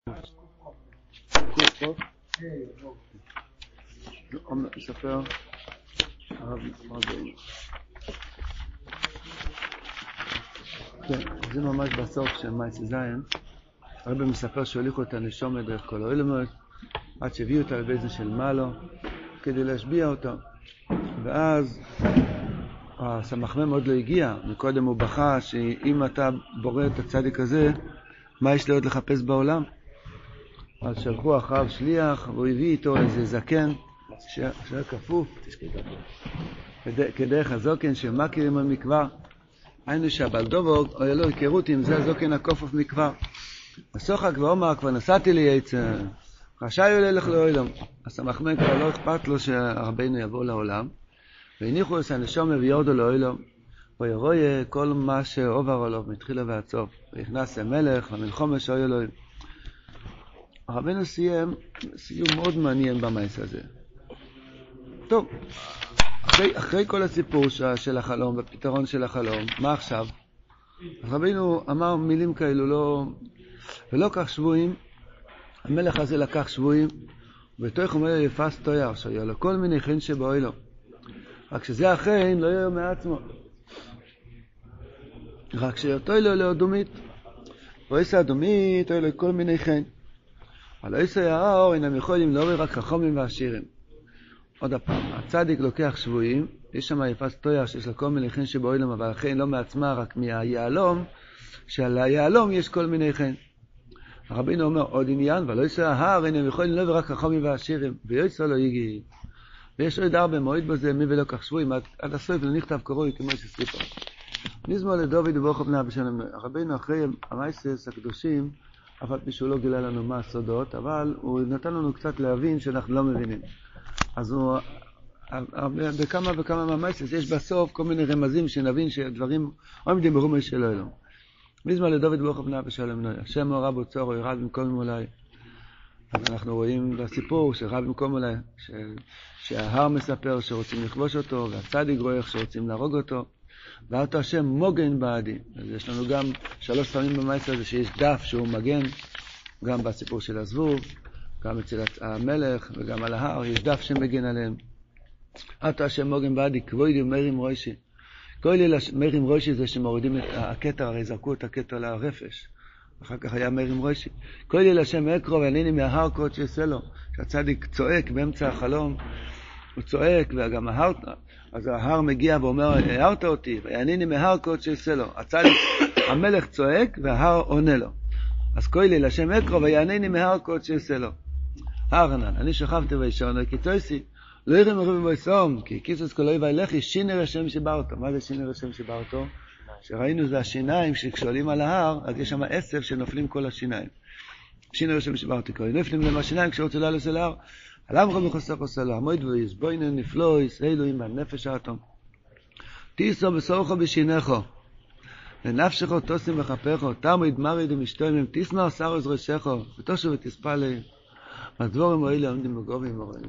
מספר הרב מרדכי. כן, זה ממש בסוף של מייסי זיין. הרב מספר שהוליכו את הנשומה דרך כל העולמות עד שהביאו אותה לבית של מעלו כדי להשביע אותו. ואז הסמ"ם עוד לא הגיע. מקודם הוא בכה שאם אתה בורא את הצדיק הזה, מה יש לי עוד לחפש בעולם? אז שלחו אחריו שליח והוא הביא איתו איזה זקן שהיה כפוף כדרך הזוקן שמכיר עם המקבר. היינו שהבלדובו היה לו היכרות עם זה הזוקן הכופף מקבר. הסוחק ואומר כבר נסעתי לי יצא רשאי הוא ללך לעולם. הסמ"ם כבר לא אכפת לו שהרבינו יבוא לעולם, והניחו את הנשומה ויורדו לעולם, וירואה כל מה שעובר עליו מתחילה ועד סוף, ויכנס המלך למלחמה שהיו לו. הרבינו סיים סיום מאוד מעניין במייס הזה. טוב, אחרי כל הסיפור של החלום והפתרון של החלום, מה עכשיו? הרבינו אמר מילים כאלו, ולא כך שבועים. המלך הזה לקח שבועים, ובתוך הוא אומר יפס תויר, שהיה לו כל מיני חן שבאוי לו. רק שזה החן לא יהיה מעצמו. רק שיותו לו לאדומית. ואיסה אדומית, היה לו כל מיני חן. אבל איסה האור אינם יכולים להוריד רק חכמים ועשירים. עוד הפעם, הצדיק לוקח שבועים, יש שם יפס תויר שיש לו כל מיני חן שבאוי לו, אבל החן לא מעצמה, רק מהיעלום, שעל היעלום יש כל מיני חן. הרבינו אומר עוד עניין, ולא יצא ההר, אינם יכולים להוריד רק חכמים ועשירים. ויוצא לו יגיע. ויש עוד הרבה מועד בזה, מי ולא כך שבועים, עד הסוף לא נכתב קרוי כמו שסליפה. נזמור לדוד וברוך בנה בשלם. הרבינו אחרי המייסס הקדושים, אף על פי שהוא לא גילה לנו מה הסודות, אבל הוא נתן לנו קצת להבין שאנחנו לא מבינים. אז הוא, בכמה וכמה מהמייסס יש בסוף כל מיני רמזים שנבין שדברים עומדים ברומש של אלוהים. נזמור לדוד וברוך בנה בשלם. השם הוא רב וצורו, ירד במקום מולי. אז אנחנו רואים בסיפור שרב במקום מולי, שההר מספר שרוצים לכבוש אותו, והצדיק רואה איך שרוצים להרוג אותו, ואותו השם מוגן בעדי. אז יש לנו גם 3 פעמים במייס הזה שיש דף שהוא מגן, גם בסיפור של הזבוב, גם אצל המלך וגם על ההר, יש דף שמגן עליהם. אותו השם מוגן בעדי, כבודי ומרים רוישי. כבודי מרים רוישי זה שמורידים את הכתר, הרי זרקו את הכתר לרפש. אחר כך היה מרים רוישי. כל יל השם אקרו ועניני מההר קוד שיעשה לו. שהצדיק צועק באמצע החלום, הוא צועק וגם ההר, אז ההר מגיע ואומר, הערת אותי, ועניני מההר קוד שיעשה לו. הצדיק, המלך צועק וההר עונה לו. אז כל יל השם אקרו ועניני מההר קוד שיעשה לו. הרנן, אני שכבתי וישון, כי תויסי, לא יראים מרובים ויסום, כי כיסוס כל אויבי לכי, שינר השם שברתו. מה זה שינר השם שברתו? שראינו זה השיניים שכשעולים על ההר, אז יש שם עשב שנופלים כל השיניים. שינר השם שברתי קוראים, נופלים להם השיניים כשרוצה לעלות אל ההר. עליו רבי חוסך עושה לו, המועד ויסבוינן נפלויס, אילו עם הנפש האטום. תיסו בסורכו בשינכו, לנפשכו תוסים וחפכו, תמריד מריד ומשתוימם, תסמר שר עזרו שכו, ותושו ותספה להם. הדבורים האלה עומדים בגובים ורואים.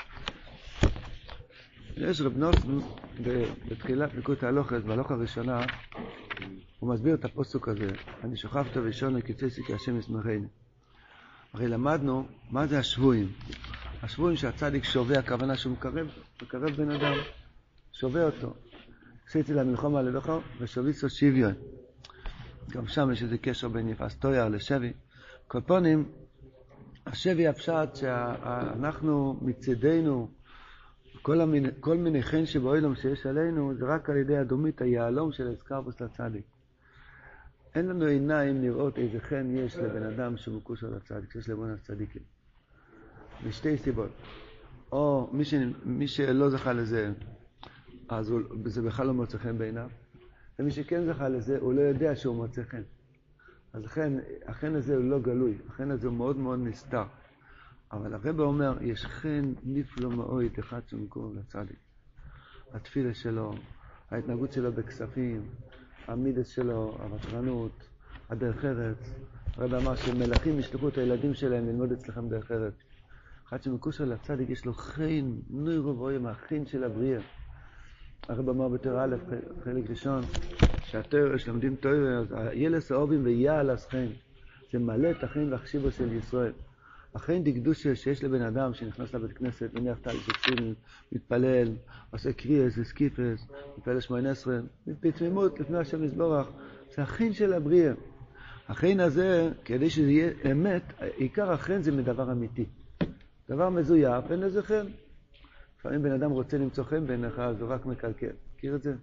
יש רב נוסן בתחילת ליקוט ההלוכת, בהלוך הראשונה, הוא מסביר את הפסוק הזה, אני שוכבת וישון כי תצאי כי השם ישמחני. הרי למדנו מה זה השבועים. השבועים שהצדיק שווה, הכוונה שהוא מקרב בן אדם, שווה אותו. עשיתי למלחמה על ידך ושוביסו שוויון. גם שם יש איזה קשר בין יפס תויר לשבי. כל פונים, השבי הפשט שאנחנו מצדנו, כל מיני חן שבאוילום שיש עלינו, זה רק על ידי הדומית היעלום של הסקרבוס לצדיק. אין לנו עיניים לראות איזה חן יש לבן אדם שמקושר לצדיק, שיש לבון הצדיקים. משתי סיבות. או מי שלא זכה לזה, אז זה בכלל לא מוצא חן בעיניו. ומי שכן זכה לזה, הוא לא יודע שהוא מוצא חן. אז החן הזה הוא לא גלוי, החן הזה הוא מאוד מאוד נסתר. אבל הרב אומר, יש חן נפלא מאוד אחד שמקורב לצדיק. התפילה שלו, ההתנהגות שלו בכספים, המידס שלו, הוותרנות, הדרך ארץ. הרב אמר שמלכים ישלחו את הילדים שלהם ללמוד אצלכם דרך ארץ. אחד שמקושר לצדיק יש לו חן, נוירו ואוים, החן של הבריאה. הרב אמר בתורה א', חלק ראשון, שהתורה שלומדים תורה, אז ילס האובים ויעל הסחן. זה מלא את החיים והחשיבו של ישראל. החיים דקדושה שיש לבן אדם שנכנס לבית כנסת, מניח טלי שצריל, מתפלל, עושה קריאס, סקיפס, מתפלל 18, בתמימות לפני השם יזבורך. זה החיים של הבריאה. החיים הזה, כדי שזה יהיה אמת, עיקר החיים זה מדבר אמיתי. דבר מזויף, אין לזה חן. לפעמים בן אדם רוצה למצוא חן בעיניך, אז הוא רק מקלקל. מכיר את זה?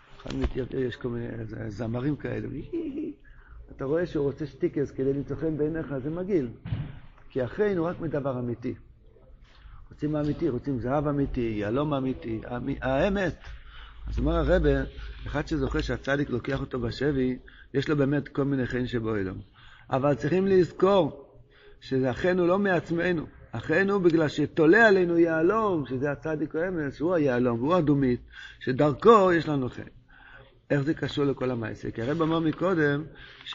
יש כל מיני זמרים כאלה. אתה רואה שהוא רוצה שטיקס כדי למצוא חן בעיניך, זה מגעיל. כי החן הוא רק מדבר אמיתי. רוצים אמיתי, רוצים זהב אמיתי, יהלום אמיתי, האמת. אז אומר הרב, אחד שזוכה שהצדיק לוקח אותו בשבי, יש לו באמת כל מיני חן שבו אלו. אבל צריכים לזכור שהחן הוא לא מעצמנו. החן הוא בגלל שתולה עלינו יהלום, שזה הצדיק האמס, הוא היהלום, הוא הדומית, שדרכו יש לנו חן. איך זה קשור לכל המעשה? כי הרב אמר מקודם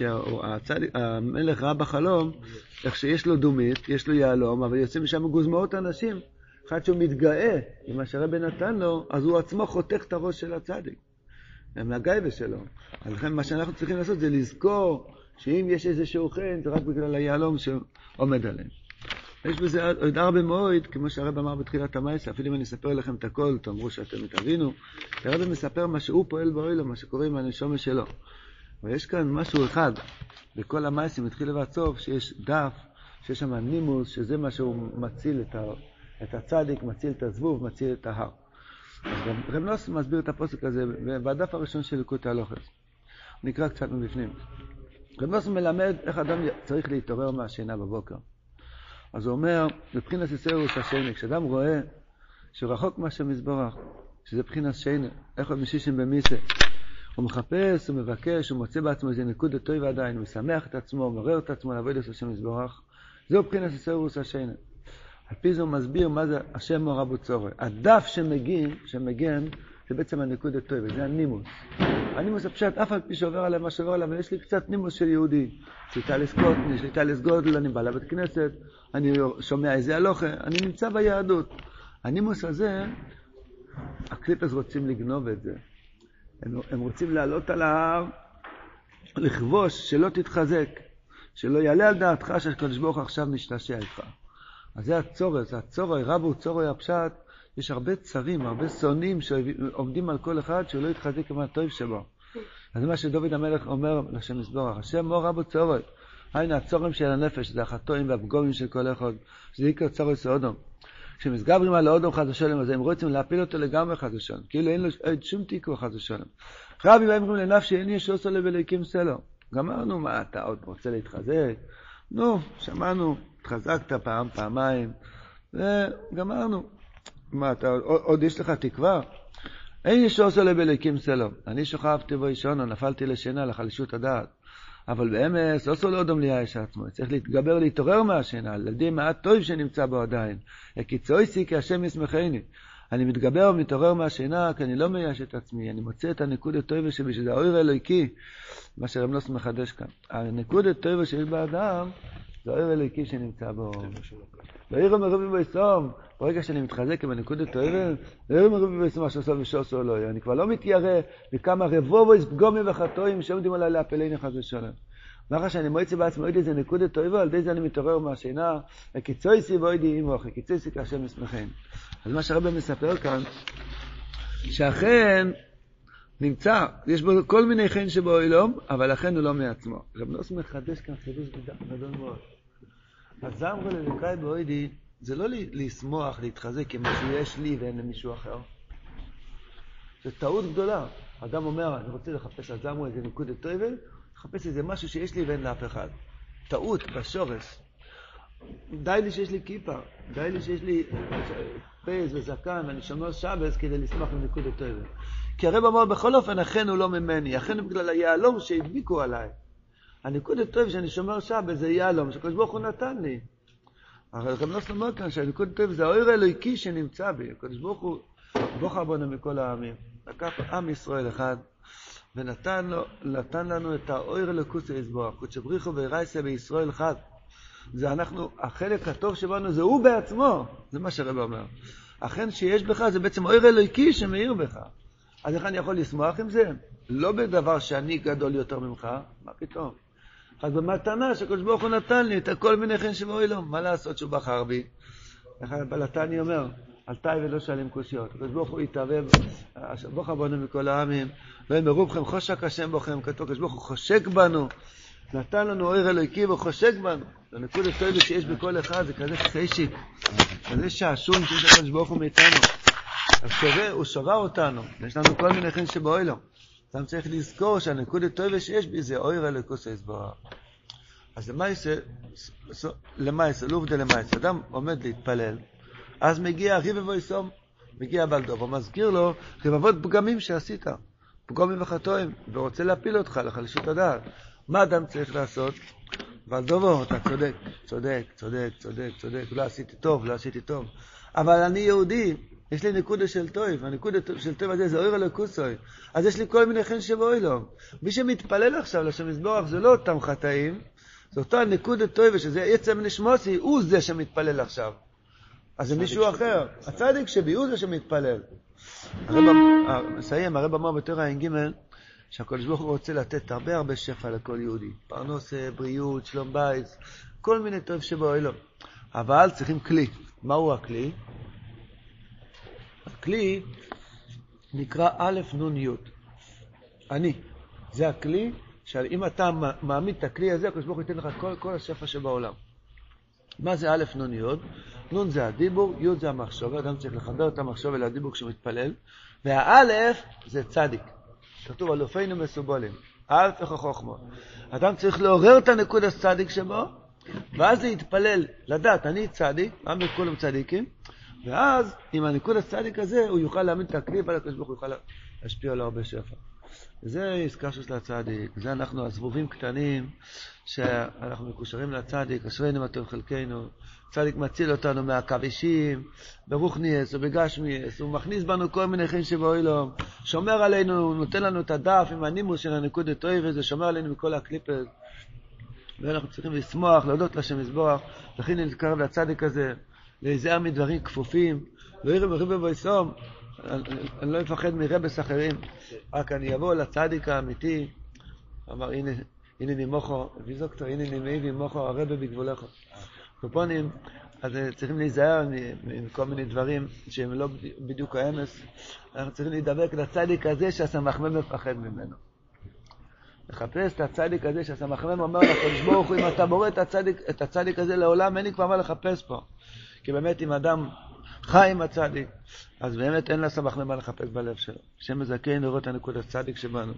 שהמלך ראה בחלום, איך שיש לו דומית, יש לו יהלום, אבל יוצאים משם גוזמאות אנשים. אחד שהוא מתגאה עם מה שהרב נתן לו, אז הוא עצמו חותך את הראש של הצדיק. מהגאווה שלו. אז לכן מה שאנחנו צריכים לעשות זה לזכור שאם יש איזשהו חן, זה רק בגלל היהלום שעומד עליהם. יש בזה עוד הרבה מאוד, כמו שהרב אמר בתחילת המעשה, אפילו אם אני אספר לכם את הכל, תאמרו שאתם מתאבינו, הרב מספר מה שהוא פועל באוילו, מה שקורה עם הנשמה שלו. ויש כאן משהו אחד, בכל המעשה, מתחיל ועד סוף, שיש דף, שיש שם נימוס, שזה מה שהוא מציל את הצדיק, מציל את הזבוב, מציל את ההר. אז רב נוס מסביר את הפוסק הזה, בדף הראשון של ליקוטי הלוכס. נקרא קצת מבפנים. רב נוס מלמד איך אדם צריך להתעורר מהשינה בבוקר. אז הוא אומר, בבחינת יסרוס השינה, כשאדם רואה שהוא רחוק מהשם יזבורך, שזה בחינת שינה, איך הוא משישים במיסה, הוא מחפש, הוא מבקש, הוא מוצא בעצמו איזה נקודת טוב עדיין, הוא משמח את עצמו, הוא מעורר את עצמו לעבוד את השם יזבורך, זהו בחינת יסרוס השינה. על פי זה הוא מסביר מה זה השם מעורב וצורך. הדף שמגן, זה בעצם הנקודת טוב, זה הנימוס. הנימוס הפשט, אף על פי שעובר עליהם מה שעובר עליהם, יש לי קצת נימוס של יהודי. שליטה לסקוטני, שליטה לסגודל, אני בא לבית כנסת, אני שומע איזה הלוכה, אני נמצא ביהדות. הנימוס הזה, הקליפס רוצים לגנוב את זה. הם רוצים לעלות על ההר, לכבוש, שלא תתחזק, שלא יעלה על דעתך שהקדוש ברוך הוא עכשיו משתעשע איתך. אז זה הצורך, רבו צורך הפשט, יש הרבה צרים, הרבה שונאים שעומדים על כל אחד שהוא לא יתחזק עם הטוב שבו. אז זה מה שדוד המלך אומר לשם יזבורך, השם מור רבו צורך, היינו הצורם של הנפש, זה החטאים והפגומים של כל אחד, שזה עיקר צורך סעודום. כשמסגברים על האודום חס ושלום, אז הם רוצים להפיל אותו לגמרי חס ושלום, כאילו אין לו שום תיקו חס ושלום. רבי בהם אומרים לנפשי, אין יש עושה לבליקים סלו. גמרנו, מה אתה עוד רוצה להתחזק? נו, שמענו, התחזקת פעם, פעמיים, וגמרנו. מה, אתה, עוד יש לך תקווה? אין יש עושה לבליקים סלו. אני שוכבתי בו ישונו, נפלתי לשינה, לחלישות הדעת. אבל באמס, לא עשו לו אדום ליש עצמו. צריך להתגבר, להתעורר מהשינה, על ידי מעט טוב שנמצא בו עדיין. הקיצויסי כי השם ישמחני. אני מתגבר ומתעורר מהשינה, כי אני לא מייש את עצמי. אני מוצא את הנקוד הטוב שבי, שזה האור אלוהיקי, מה שרב נוס מחדש כאן. הנקוד הטוב שיש באדם, זה האור אלוהיקי שנמצא בו. והעיר המרבי ביסום, ברגע שאני מתחזק עם הנקוד הטוב, העיר המרבי ביסום, מה שעושה ושעושה לא. אני כבר לא מתיירא בכמה רבובויס פגומים וחטואים שעומדים עליי להפלני חס ושלום. מאחר שאני מועצה בעצמו, עוד איזה נקודה טובה, על די זה אני מתעורר מהשינה, הקיצויסי ואוידי אימוך, הקיצויסי כאשם ישמחן. אז מה שהרבא מספר כאן, שהחן נמצא, יש בו כל מיני חן שבו אילום, אבל החן הוא לא מעצמו. רב נוס מחדש כאן חידוש גדול מאוד. הזמרו ללוקאי באוידי, זה לא לשמוח, להתחזק עם מה שיש לי ואין למישהו אחר. זו טעות גדולה. אדם אומר, אני רוצה לחפש הזמרו איזה נקודה טובה, לחפש איזה משהו שיש לי ואין לאף אחד. טעות בשורש. די לי שיש לי כיפה, די לי שיש לי פייס וזקן, ואני שומר שבס כדי לשמח עם נקודה טובה. כי הרב אמר, בכל אופן, החן הוא לא ממני, החן הוא בגלל היעלום שהדביקו עליי. הנקודה טובה שאני שומר שבס זה יעלום, שקדוש ברוך הוא נתן לי. אבל הרב נוס אומר כאן שהנקודה טובה זה האור האלוהיקי שנמצא בי. הקדוש ברוך הוא בוחר בנו מכל העמים. לקח עם ישראל אחד, ונתן לנו את האור אלוקות יזבורך, קודש בריחו וירייסה בישראל אחד. זה אנחנו, החלק הטוב שבנו זה הוא בעצמו, זה מה שהרב אומר. החן שיש בך זה בעצם האור אלוקי שמאיר בך. אז איך אני יכול לשמוח עם זה? לא בדבר שאני גדול יותר ממך, מה פתאום? רק במתנה שקדוש ברוך הוא נתן לי את כל מיני חן שבאוילום. מה לעשות שהוא בחר בי? בלתני אומר, אל תאי ולא שאלים קושיות. הקדוש ברוך הוא יתערב, ברוך הבנו מכל העמים, ומרובכם חושק השם בכם, כתוב, הקדוש ברוך הוא חושק בנו, נתן לנו אור אלוהיקי וחושק בנו. הנקוד הטוב שיש בכל אחד זה כזה חשיק, כזה שעשון שיש הקדוש ברוך הוא מאיתנו. הוא שורה אותנו, יש לנו כל מיני חן שבאוילום. אדם צריך לזכור שהנקוד הטוב שיש בי זה אור אלוהיקוס יסבורך. אז למעשה, לובדה למעשה, אדם עומד להתפלל, אז מגיע ריב ובויסום, מגיע בלדוב, הוא מזכיר לו רבבות פגמים שעשית, פגמים וחטאים, ורוצה להפיל אותך לחלישות הדעת. מה אדם צריך לעשות? בלדובו, אתה צודק, צודק, צודק, צודק, צודק, לא עשיתי טוב, לא עשיתי טוב. אבל אני יהודי, יש לי נקודה של טוב, הנקודה של טוב הזה זה אור אלוקוסוי, אז יש לי כל מיני חן שבאוילום. מי שמתפלל עכשיו לשם יסבורך זה לא אותם חטאים, זה אותה נקודה טובה, שזה עצם נשמוסי, הוא זה שמתפלל עכשיו. אז זה מישהו אחר. הצדיק שבי, הוא זה שמתפלל. מסיים, הרב אמר בתורה ע"ג, שהקדוש ברוך הוא רוצה לתת הרבה שפע לכל יהודי. פרנוס, בריאות, שלום בית, כל מיני טוב שבאוילום. אבל צריכים כלי. מהו הכלי? הכלי נקרא א' נ' י'. אני. זה הכלי. שאם אתה מעמיד את הכלי הזה, הקדוש ברוך הוא ייתן לך כל השפע שבעולם. מה זה א' נ' י'? נ' זה הדיבור, י' זה המחשבה, אדם צריך לחבר את המחשבה לדיבור כשמתפלל, והאלף זה צדיק. כתוב אלופינו מסובולים, א' חוכמה. אדם צריך לעורר את הנקוד הצדיק שבו, ואז להתפלל, לדעת, אני צדיק, עם כולם צדיקים, ואז עם הנקוד הצדיק הזה, הוא יוכל להעמיד את הכלי, והקדוש ברוך הוא יוכל להשפיע עליו הרבה שפע. זה עסקה של הצדיק, זה אנחנו הזבובים קטנים שאנחנו מקושרים לצדיק, אשרינו מה טוב חלקנו, צדיק מציל אותנו מהכבישים, ברוחניאס ובגשמיאס, הוא מכניס בנו כל מיני חן שבאוילום, שומר עלינו, נותן לנו את הדף עם הנימוס של הנקוד הטוב, וזה שומר עלינו מכל הקליפות, ואנחנו צריכים לשמוח, להודות לשם יסבורך, לכן נזכר לצדיק הזה, להיזהר מדברים כפופים, לא יראה מריבה ויסום, אני לא מפחד מרבס אחרים, רק אני אבוא לצדיק האמיתי, אמר הנה נימוכו, ויזוקתו, הנה נימי וימוכו הרבה בגבולךו. קופונים, אז צריכים להיזהר מכל מיני דברים שהם לא בדיוק האמס, אנחנו צריכים להידבק לצדיק הזה שהסמחמם מפחד ממנו. לחפש את הצדיק הזה שהסמחמם אומר לקדוש ברוך הוא, אם אתה בורא את הצדיק הזה לעולם, אין לי כבר מה לחפש פה. כי באמת אם אדם חי עם הצדיק, אז באמת אין לה סמחמם מה לחפש בלב שלו. השם מזכן לראות הנקוד הצדיק שבנו.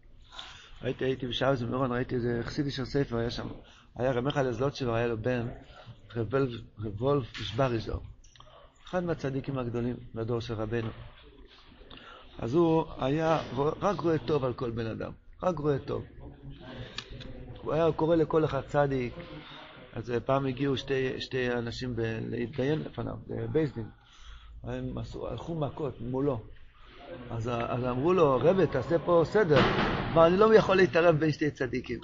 הייתי בשעה זמירון, ראיתי איזה חסידי של ספר, היה שם. היה רמך על הזלות שלו, היה לו בן, רבולף שבריזו. אחד מהצדיקים הגדולים לדור של רבנו. אז הוא היה רק רואה טוב על כל בן אדם. רק רואה טוב. הוא היה קורא לכל אחד צדיק. אז פעם הגיעו שתי אנשים להתדיין לפניו, בייסדין. הם הלכו מכות מולו. אז אמרו לו, רבי, תעשה פה סדר. אבל אני לא יכול להתערב בין שתי צדיקים.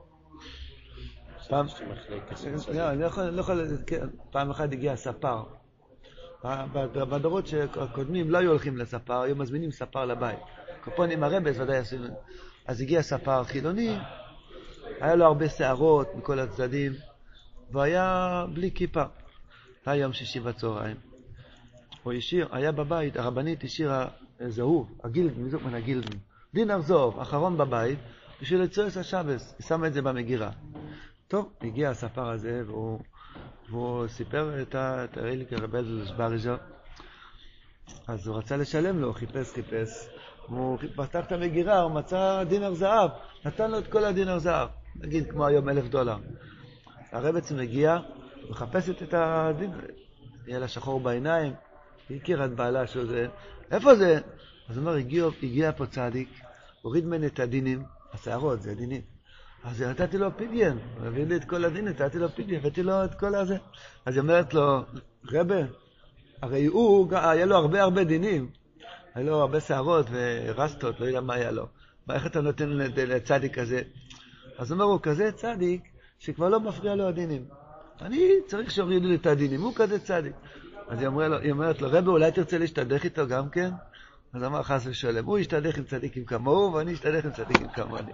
פעם אחת הגיע ספר. בדורות שקודמים לא היו הולכים לספר, היו מזמינים ספר לבית. קופונים הרבס ודאי עשו. אז הגיע ספר חילוני, היה לו הרבה שערות מכל הצדדים, והיה בלי כיפה. היה יום שישי בצהריים. הוא השאיר, היה בבית, הרבנית השאירה זהוב, הגילדן, מזוק מן הגילדן. דינר זהוב, אחרון בבית, בשביל לצורך השבס, היא שמה את זה במגירה. טוב, הגיע הספר הזה, והוא סיפר את הריליק הרבל שבריזו. אז הוא רצה לשלם לו, חיפש. הוא פתח את המגירה, הוא מצא דינר זהב, נתן לו את כל הדינר זהב. נגיד כמו היום $1,000. הרבץ מגיע, מחפשת את הדינר, יהיה לה שחור בעיניים, היא הכירה את בעלה של זה, איפה זה? אז הוא אומר, הגיע פה צדיק, הוריד ממני את הדינים, השערות, זה הדינים. אז נתתי לו פידיין, הוא הביא לי את כל הדינים, נתתי לו פידיין, הבאתי לו את כל הזה. אז היא אומרת לו, רבי, הרי הוא, היה לו הרבה דינים, היה לו הרבה שערות ורסטות, לא יודע מה היה לו. איך אתה נותן לצדיק כזה? אז הוא אומר, הוא כזה צדיק, שכבר לא מפריע לו הדינים. אני צריך שהורידו לי את הדינים, הוא כזה צדיק. אז היא אומרת לו, רבי, אולי תרצה להשתדך איתו גם כן? אז אמר חס ושלום, הוא ישתדך עם צדיקים כמוהו, ואני אשתדך עם צדיקים כמוני.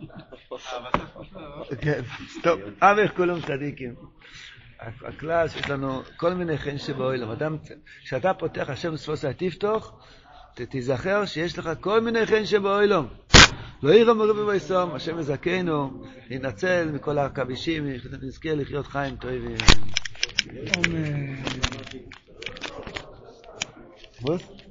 כן, סטופ, איך כולם צדיקים. הכלל שיש לנו כל מיני חן שבאוילם. אדם, כשאתה פותח השם ספוסה תפתוח, תזכר שיש לך כל מיני חן שבאוילם. לא יראה מרבי ביסום, השם מזכנו, ננצל מכל הכבישים, נזכה לחיות חיים טובים. אמן.